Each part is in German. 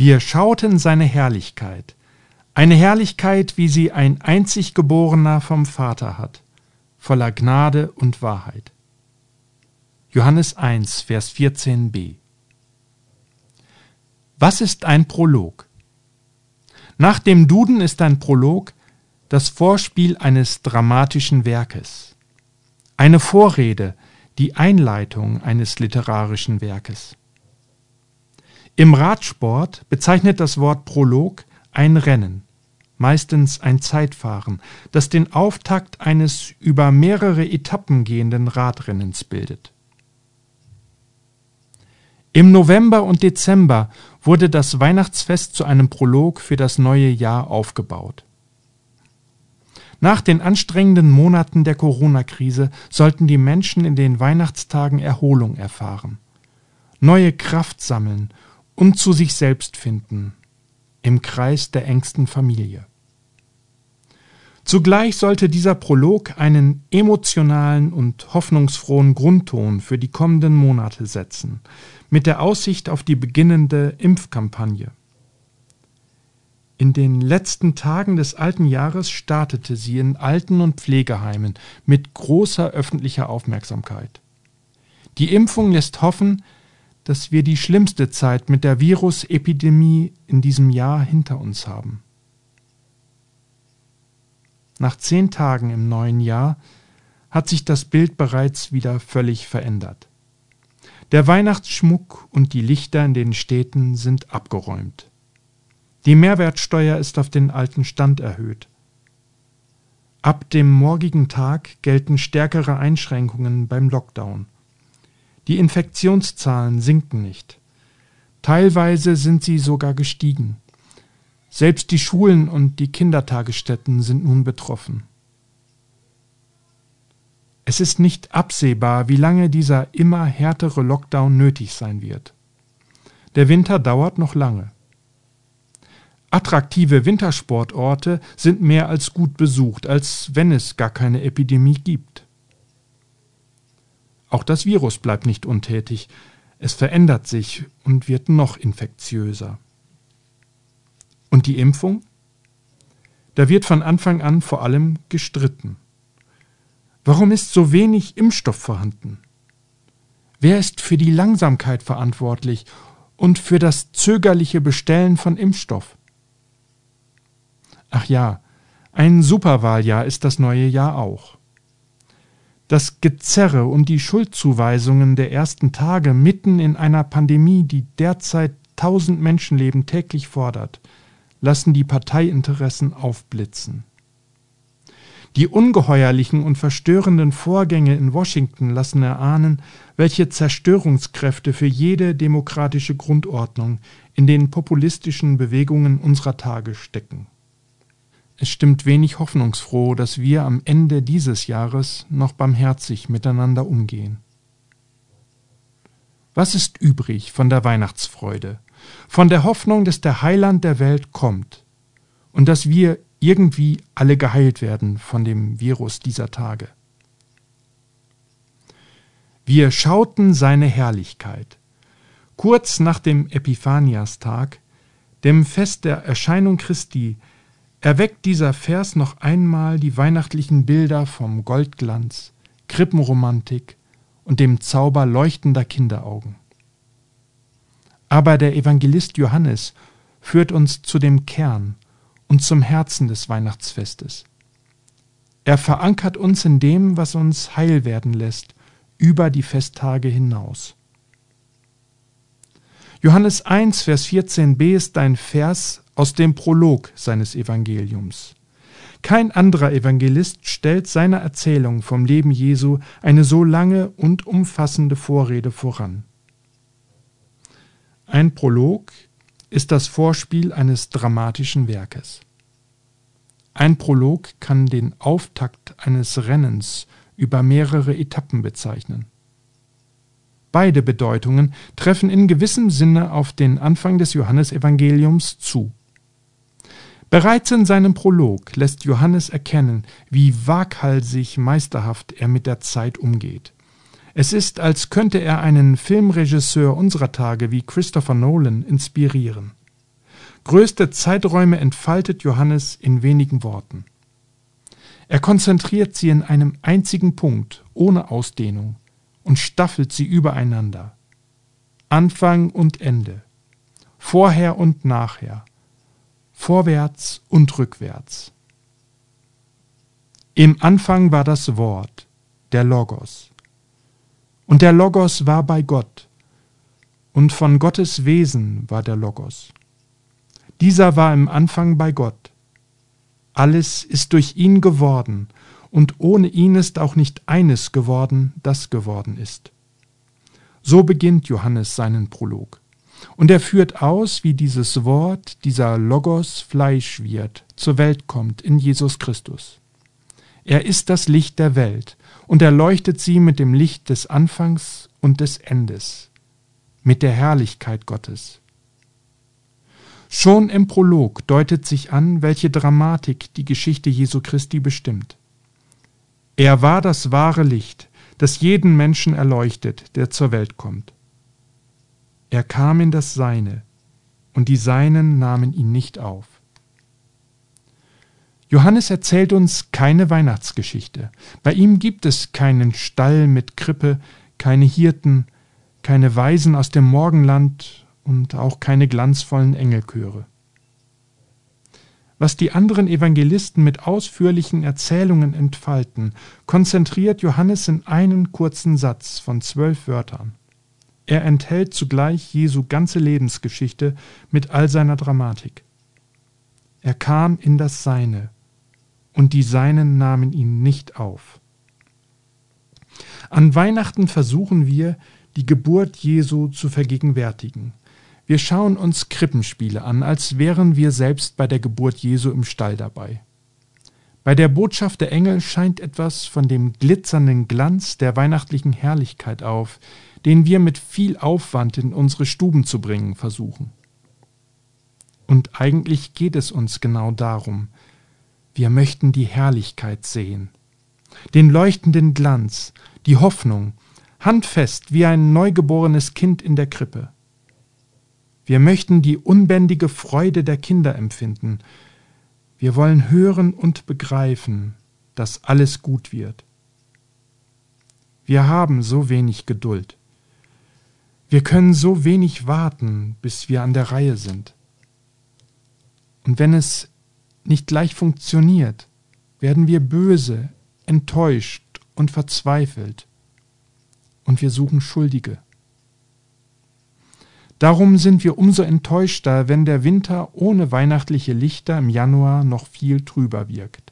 Wir schauten seine Herrlichkeit, eine Herrlichkeit, wie sie ein einzig Geborener vom Vater hat, voller Gnade und Wahrheit. Johannes 1, Vers 14b. Was ist ein Prolog? Nach dem Duden ist ein Prolog das Vorspiel eines dramatischen Werkes, eine Vorrede, die Einleitung eines literarischen Werkes. Im Radsport bezeichnet das Wort Prolog ein Rennen, meistens ein Zeitfahren, das den Auftakt eines über mehrere Etappen gehenden Radrennens bildet. Im November und Dezember wurde das Weihnachtsfest zu einem Prolog für das neue Jahr aufgebaut. Nach den anstrengenden Monaten der Corona-Krise sollten die Menschen in den Weihnachtstagen Erholung erfahren, neue Kraft sammeln und zu sich selbst finden, im Kreis der engsten Familie. Zugleich sollte dieser Prolog einen emotionalen und hoffnungsfrohen Grundton für die kommenden Monate setzen, mit der Aussicht auf die beginnende Impfkampagne. In den letzten Tagen des alten Jahres startete sie in Alten- und Pflegeheimen mit großer öffentlicher Aufmerksamkeit. Die Impfung lässt hoffen, dass wir die schlimmste Zeit mit der Virusepidemie in diesem Jahr hinter uns haben. Nach 10 Tagen im neuen Jahr hat sich das Bild bereits wieder völlig verändert. Der Weihnachtsschmuck und die Lichter in den Städten sind abgeräumt. Die Mehrwertsteuer ist auf den alten Stand erhöht. Ab dem morgigen Tag gelten stärkere Einschränkungen beim Lockdown. Die Infektionszahlen sinken nicht. Teilweise sind sie sogar gestiegen. Selbst die Schulen und die Kindertagesstätten sind nun betroffen. Es ist nicht absehbar, wie lange dieser immer härtere Lockdown nötig sein wird. Der Winter dauert noch lange. Attraktive Wintersportorte sind mehr als gut besucht, als wenn es gar keine Epidemie gibt. Auch das Virus bleibt nicht untätig. Es verändert sich und wird noch infektiöser. Und die Impfung? Da wird von Anfang an vor allem gestritten. Warum ist so wenig Impfstoff vorhanden? Wer ist für die Langsamkeit verantwortlich und für das zögerliche Bestellen von Impfstoff? Ach ja, ein Superwahljahr ist das neue Jahr auch. Das Gezerre um die Schuldzuweisungen der ersten Tage mitten in einer Pandemie, die derzeit 1000 Menschenleben täglich fordert, lassen die Parteiinteressen aufblitzen. Die ungeheuerlichen und verstörenden Vorgänge in Washington lassen erahnen, welche Zerstörungskräfte für jede demokratische Grundordnung in den populistischen Bewegungen unserer Tage stecken. Es stimmt wenig hoffnungsfroh, dass wir am Ende dieses Jahres noch barmherzig miteinander umgehen. Was ist übrig von der Weihnachtsfreude, von der Hoffnung, dass der Heiland der Welt kommt und dass wir irgendwie alle geheilt werden von dem Virus dieser Tage? Wir schauten seine Herrlichkeit. Kurz nach dem Epiphaniastag, dem Fest der Erscheinung Christi, erweckt dieser Vers noch einmal die weihnachtlichen Bilder vom Goldglanz, Krippenromantik und dem Zauber leuchtender Kinderaugen. Aber der Evangelist Johannes führt uns zu dem Kern und zum Herzen des Weihnachtsfestes. Er verankert uns in dem, was uns heil werden lässt, über die Festtage hinaus. Johannes 1, Vers 14b ist ein Vers aus dem Prolog seines Evangeliums. Kein anderer Evangelist stellt seiner Erzählung vom Leben Jesu eine so lange und umfassende Vorrede voran. Ein Prolog ist das Vorspiel eines dramatischen Werkes. Ein Prolog kann den Auftakt eines Rennens über mehrere Etappen bezeichnen. Beide Bedeutungen treffen in gewissem Sinne auf den Anfang des Johannesevangeliums zu. Bereits in seinem Prolog lässt Johannes erkennen, wie waghalsig meisterhaft er mit der Zeit umgeht. Es ist, als könnte er einen Filmregisseur unserer Tage wie Christopher Nolan inspirieren. Größte Zeiträume entfaltet Johannes in wenigen Worten. Er konzentriert sie in einem einzigen Punkt, ohne Ausdehnung, und staffelt sie übereinander. Anfang und Ende, vorher und nachher, vorwärts und rückwärts. Im Anfang war das Wort, der Logos. Und der Logos war bei Gott, und von Gottes Wesen war der Logos. Dieser war im Anfang bei Gott. Alles ist durch ihn geworden, und ohne ihn ist auch nicht eines geworden, das geworden ist. So beginnt Johannes seinen Prolog. Und er führt aus, wie dieses Wort, dieser Logos Fleisch wird, zur Welt kommt in Jesus Christus. Er ist das Licht der Welt und erleuchtet sie mit dem Licht des Anfangs und des Endes, mit der Herrlichkeit Gottes. Schon im Prolog deutet sich an, welche Dramatik die Geschichte Jesu Christi bestimmt. Er war das wahre Licht, das jeden Menschen erleuchtet, der zur Welt kommt. Er kam in das Seine, und die Seinen nahmen ihn nicht auf. Johannes erzählt uns keine Weihnachtsgeschichte. Bei ihm gibt es keinen Stall mit Krippe, keine Hirten, keine Weisen aus dem Morgenland und auch keine glanzvollen Engelchöre. Was die anderen Evangelisten mit ausführlichen Erzählungen entfalten, konzentriert Johannes in einen kurzen Satz von 12 Wörtern. Er enthält zugleich Jesu ganze Lebensgeschichte mit all seiner Dramatik. Er kam in das Seine, und die Seinen nahmen ihn nicht auf. An Weihnachten versuchen wir, die Geburt Jesu zu vergegenwärtigen. Wir schauen uns Krippenspiele an, als wären wir selbst bei der Geburt Jesu im Stall dabei. Bei der Botschaft der Engel scheint etwas von dem glitzernden Glanz der weihnachtlichen Herrlichkeit auf, den wir mit viel Aufwand in unsere Stuben zu bringen versuchen. Und eigentlich geht es uns genau darum. Wir möchten die Herrlichkeit sehen, den leuchtenden Glanz, die Hoffnung, handfest wie ein neugeborenes Kind in der Krippe. Wir möchten die unbändige Freude der Kinder empfinden. Wir wollen hören und begreifen, dass alles gut wird. Wir haben so wenig Geduld. Wir können so wenig warten, bis wir an der Reihe sind. Und wenn es nicht gleich funktioniert, werden wir böse, enttäuscht und verzweifelt. Und wir suchen Schuldige. Darum sind wir umso enttäuschter, wenn der Winter ohne weihnachtliche Lichter im Januar noch viel trüber wirkt.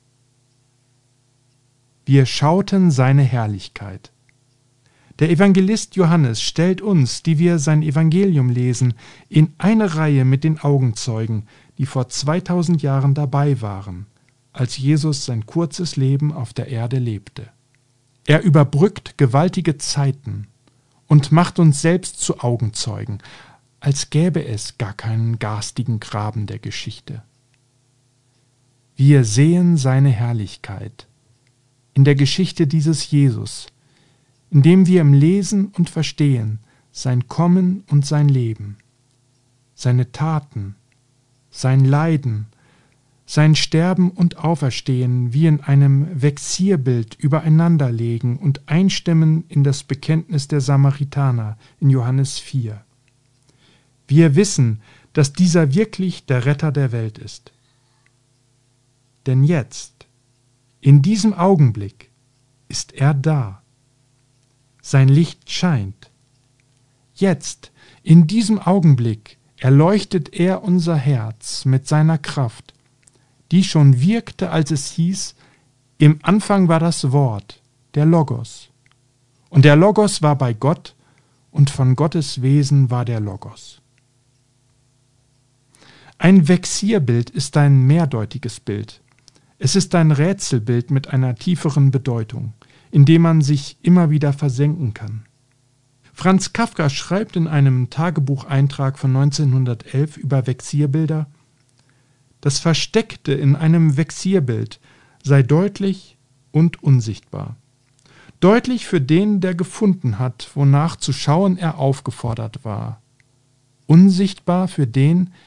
Wir schauten seine Herrlichkeit. Der Evangelist Johannes stellt uns, die wir sein Evangelium lesen, in eine Reihe mit den Augenzeugen, die vor 2000 Jahren dabei waren, als Jesus sein kurzes Leben auf der Erde lebte. Er überbrückt gewaltige Zeiten und macht uns selbst zu Augenzeugen, als gäbe es gar keinen garstigen Graben der Geschichte. Wir sehen seine Herrlichkeit in der Geschichte dieses Jesus, indem wir im Lesen und Verstehen sein Kommen und sein Leben, seine Taten, sein Leiden, sein Sterben und Auferstehen wie in einem Vexierbild übereinanderlegen und einstimmen in das Bekenntnis der Samaritaner in Johannes 4. Wir wissen, dass dieser wirklich der Retter der Welt ist. Denn jetzt, in diesem Augenblick, ist er da. Sein Licht scheint. Jetzt, in diesem Augenblick, erleuchtet er unser Herz mit seiner Kraft, die schon wirkte, als es hieß, im Anfang war das Wort, der Logos. Und der Logos war bei Gott, und von Gottes Wesen war der Logos. Ein Vexierbild ist ein mehrdeutiges Bild. Es ist ein Rätselbild mit einer tieferen Bedeutung, in dem man sich immer wieder versenken kann. Franz Kafka schreibt in einem Tagebucheintrag von 1911 über Vexierbilder: Das Versteckte in einem Vexierbild sei deutlich und unsichtbar. Deutlich für den, der gefunden hat, wonach zu schauen er aufgefordert war. Unsichtbar für den,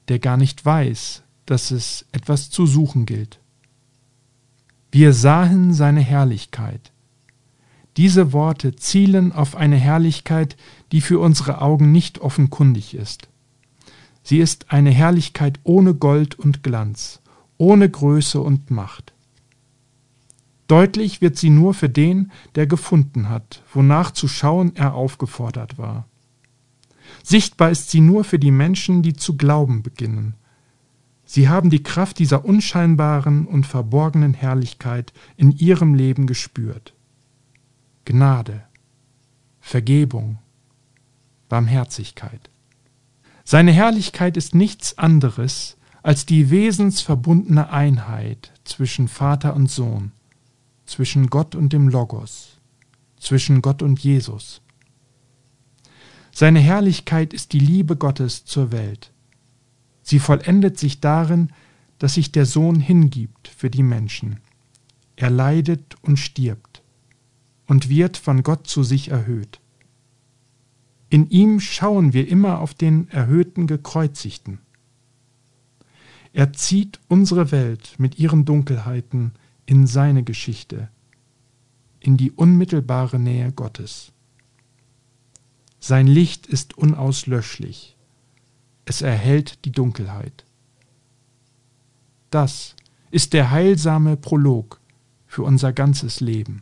der gar nicht weiß, dass es etwas zu suchen gilt. Wir sahen seine Herrlichkeit. Diese Worte zielen auf eine Herrlichkeit, die für unsere Augen nicht offenkundig ist. Sie ist eine Herrlichkeit ohne Gold und Glanz, ohne Größe und Macht. Deutlich wird sie nur für den, der gefunden hat, wonach zu schauen er aufgefordert war. Sichtbar ist sie nur für die Menschen, die zu glauben beginnen. Sie haben die Kraft dieser unscheinbaren und verborgenen Herrlichkeit in ihrem Leben gespürt. Gnade, Vergebung, Barmherzigkeit. Seine Herrlichkeit ist nichts anderes als die wesensverbundene Einheit zwischen Vater und Sohn, zwischen Gott und dem Logos, zwischen Gott und Jesus. Seine Herrlichkeit ist die Liebe Gottes zur Welt. Sie vollendet sich darin, dass sich der Sohn hingibt für die Menschen. Er leidet und stirbt und wird von Gott zu sich erhöht. In ihm schauen wir immer auf den erhöhten Gekreuzigten. Er zieht unsere Welt mit ihren Dunkelheiten in seine Geschichte, in die unmittelbare Nähe Gottes. Sein Licht ist unauslöschlich. Es erhellt die Dunkelheit. Das ist der heilsame Prolog für unser ganzes Leben.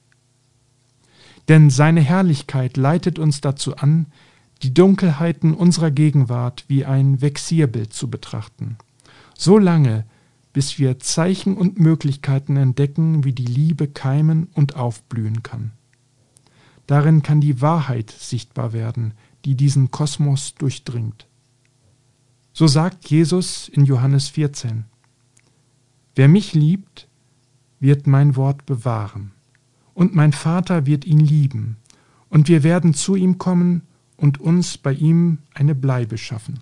Denn seine Herrlichkeit leitet uns dazu an, die Dunkelheiten unserer Gegenwart wie ein Vexierbild zu betrachten, so lange, bis wir Zeichen und Möglichkeiten entdecken, wie die Liebe keimen und aufblühen kann. Darin kann die Wahrheit sichtbar werden, die diesen Kosmos durchdringt. So sagt Jesus in Johannes 14: Wer mich liebt, wird mein Wort bewahren, und mein Vater wird ihn lieben, und wir werden zu ihm kommen und uns bei ihm eine Bleibe schaffen.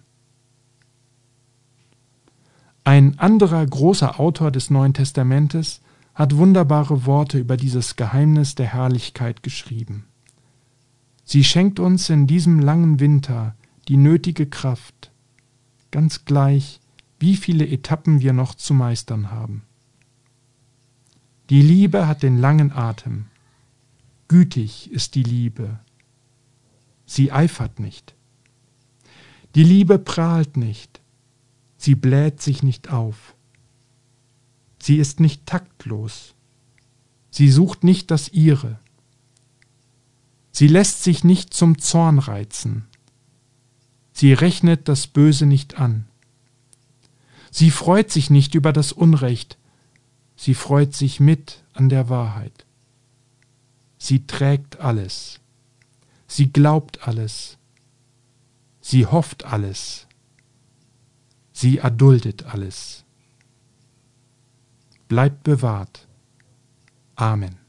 Ein anderer großer Autor des Neuen Testamentes hat wunderbare Worte über dieses Geheimnis der Herrlichkeit geschrieben. Sie schenkt uns in diesem langen Winter die nötige Kraft, ganz gleich, wie viele Etappen wir noch zu meistern haben. Die Liebe hat den langen Atem. Gütig ist die Liebe. Sie eifert nicht. Die Liebe prahlt nicht. Sie bläht sich nicht auf. Sie ist nicht taktlos. Sie sucht nicht das Ihre. Sie lässt sich nicht zum Zorn reizen. Sie rechnet das Böse nicht an. Sie freut sich nicht über das Unrecht. Sie freut sich mit an der Wahrheit. Sie trägt alles. Sie glaubt alles. Sie hofft alles. Sie erduldet alles. Bleibt bewahrt. Amen.